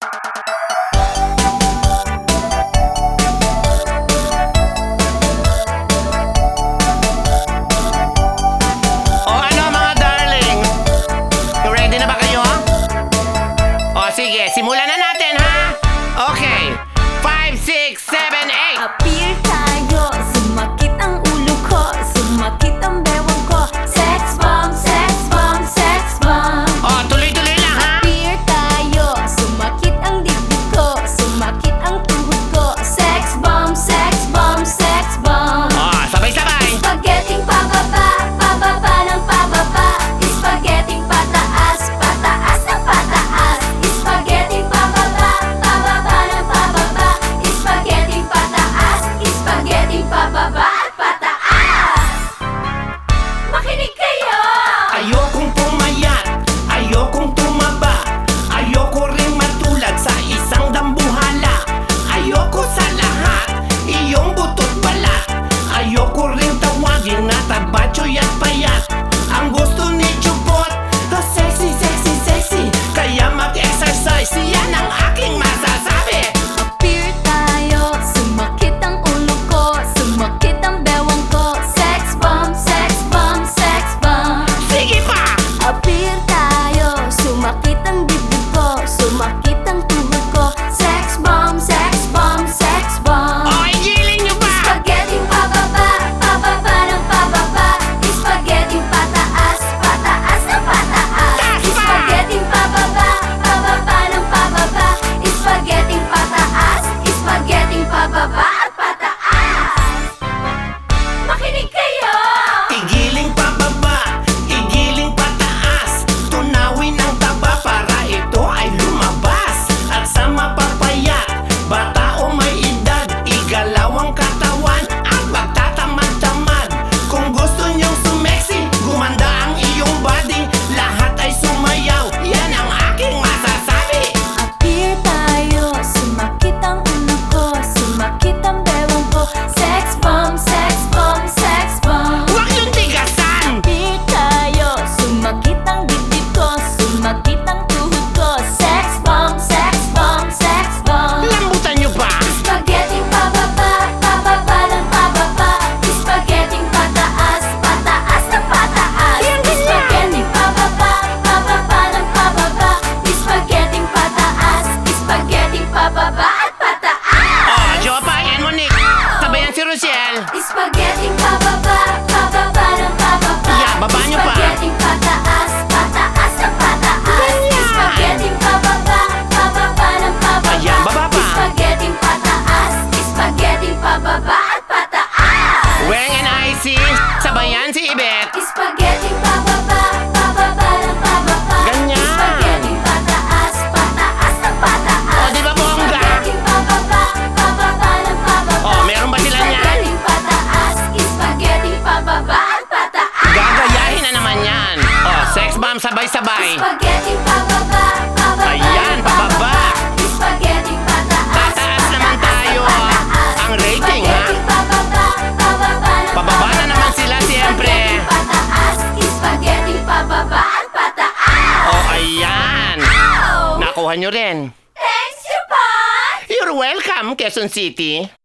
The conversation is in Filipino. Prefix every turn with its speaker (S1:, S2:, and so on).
S1: O ano mga darling? Ready na ba kayo? O sige, simulan na natin ha? Okay, 5, 6, 7, 8.
S2: Appear tayo, sumakit ang ulo ko, sumakit ang bewang ko. Sex bomb, sex bomb, sex bomb.
S1: O, tuloy-tuloy lang ha?
S2: Appear tayo, sumakit ang dibdib ko, sumakit ang tuhod ko. Sex bomb, sex bomb, sex bomb.
S1: O, sabay-sabay.
S2: Spaghetti pababa, pababa ng pababa. Spaghetti pataas, pataas ng pataas. Spaghetti pababa, pababa ng pababa. Spaghetti pataas, spaghetti pababa at pataas. Makinig kayo!
S1: Ayokong pumayat, ayokong tumaba, ayoko ring matulad sa isang dambuhala. Ayoko sa lahat, iyong butot balat. Ayoko ring tawagin na tabatsoy at payat. Ang gusto ni Chupot, the sexy, sexy, sexy. Kaya mag-exercise, yan ang aking masasabi.
S2: Appear tayo, sumakit ang ulo ko, sumakit ang bewang ko. Sex bomb, sex bomb, sex bomb.
S1: Sige pa!
S2: Appear tayo, sumakit ang dibdib ko, sumakit ang tuhod ko. Sex bomb, sex bomb, sex bomb.
S1: O, igilin nyo pa!
S2: Spaghetti pababa, pababa ng pababa. Spaghetti pataas, pataas ng pataas.
S1: Taas pa!
S2: Spaghetti pababa, pababa ng pababa. Spaghetti pataas, spaghetti pababa at pataas. Makinig kayo!
S1: Igiling pababa, igiling pataas. Tunawin ang taba para ito ay lumabas. At sa mapapayat, bata o may edad, igalaw ang katawan at magtatamad-tamad. Kung gusto niyong sumeksi, gumanda ang iyong body. Lahat ay sumayaw, yan ang aking masasabi.
S2: Appear tayo, sumakit ang ulo ko, sumakit ang bewang ko. Sex bomb, sex bomb, sex bomb.
S1: Huwag yung tigasan!
S2: Appear tayo, sumakit ang dibdib ko, sumakit ang tuhod ko. Sex bomb, sex bomb, sex bomb.
S1: Lambutan niyo pa!
S2: Spaghetti pababa, pababa ng pababa. Spaghetti pataas, pataas ng pataas. Spaghetti pababa, pababa ng pababa. Spaghetti pataas, spaghetti pababa at pataas.
S1: O, Jopa and Monique, sabayan si Rochelle.
S2: Spaghetti pababa, pababa ng pababa.
S1: Yeah, baba niyo pa.
S2: Spaghetti pataas, pataas ng pataas.
S1: Ganyan.
S2: Spaghetti pababa, pababa ng pababa.
S1: Ayan, baba pa.
S2: Spaghetti pataas, spaghetti pababa at pataas.
S1: Weng and Icy, sabayan si Ibet.
S2: Spaghetti pababa, pababa ng pababa.
S1: Ganyan.
S2: Spaghetti pataas, pataas ng pataas.
S1: O, di ba bongga?
S2: Spaghetti pababa, pababa ng pababa.
S1: O, meron ba sila niyan?
S2: Spaghetti pataas, spaghetti pababa at pataas.
S1: Gagayahin na naman yan. O, sex bomb sabay-sabay.
S2: Spaghetti pababa, pababa
S1: Ayan,
S2: ng
S1: pababa.
S2: Spaghetti pataas,
S1: Tataas naman tayo,
S2: pataas.
S1: ang rating, ha?
S2: Spaghetti pababa, pababa ng
S1: Pababa na naman sila, siyempre.
S2: Spaghetti pataas, spaghetti pababa at pataas.
S1: O, ayan.
S2: Ow!
S1: Nakuha nyo rin.
S2: Thanks, Japan!
S1: You're welcome, Quezon City.